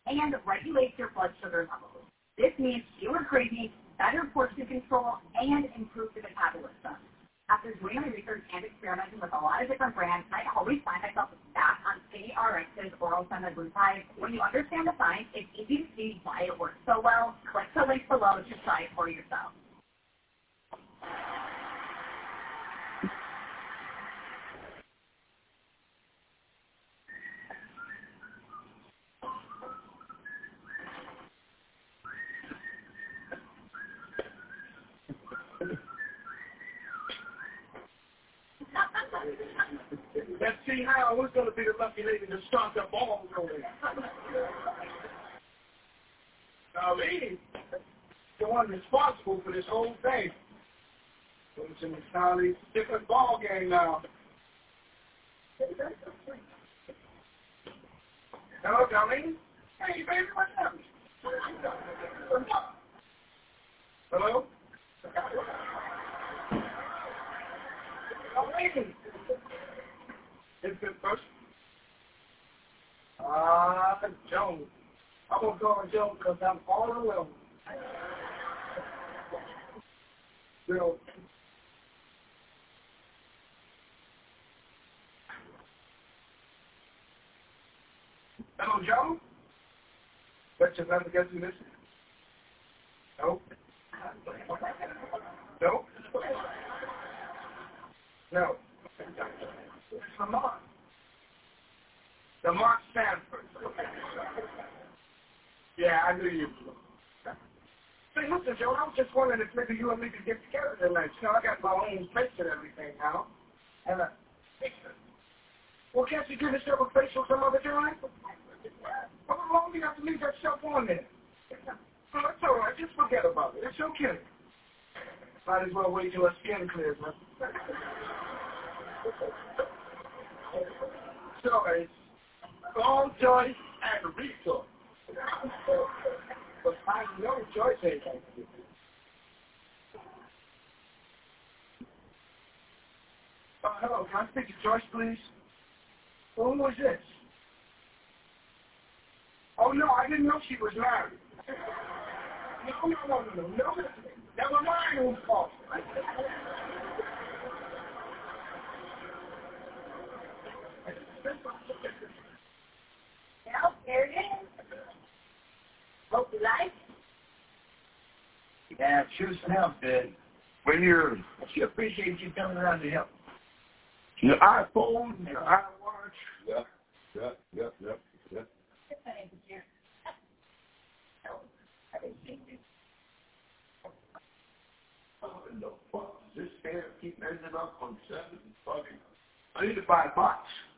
and regulates your blood sugar levels. This means fewer cravings, better portion control, and improved metabolism. After doing my research and experimenting with a lot of different brands, I always find myself back on SkinnyRx's oral semaglutide. When you understand the science, it's easy to see why it works so well. Click the link below to try it for yourself. Let's see how who's going to be the lucky lady to start the ball rolling. Me, the one responsible for this whole thing. So it's an entirely different ball game now. Hello, Darlene. Hey, baby, what's up? Hello? Darlene. It's good first. Jones. I'm going to call her Jones because I'm all alone. Bill. Hello, Joe? Bet you'll never get through this. No? No? No. It's Lamar. Lamar Sanford. Yeah, I knew you. Say, listen, Joe, I was just wondering if maybe you and me could get together tonight. You know, I got my own place and everything now. And, well, can't you give yourself a facial some other time? Well, how long do you have to leave that stuff on there? Oh, that's all right. Just forget about it. It's okay. Might as well wait till her skin clears, man. So, it's all Joyce and resource. But I know Joyce ain't going to do it. Hello, can I speak to Joyce, please? Well, who was this? Oh, no, I didn't know she was married. No. Never mind who's fault. Well, here it is. Hope you like. Yeah, sure some help, Dad. When you're, she appreciates you coming around to help. Your iPhone, your iWatch. Yep. Oh, no, this hair keep ending up on 7 and fucking. I need to buy a box.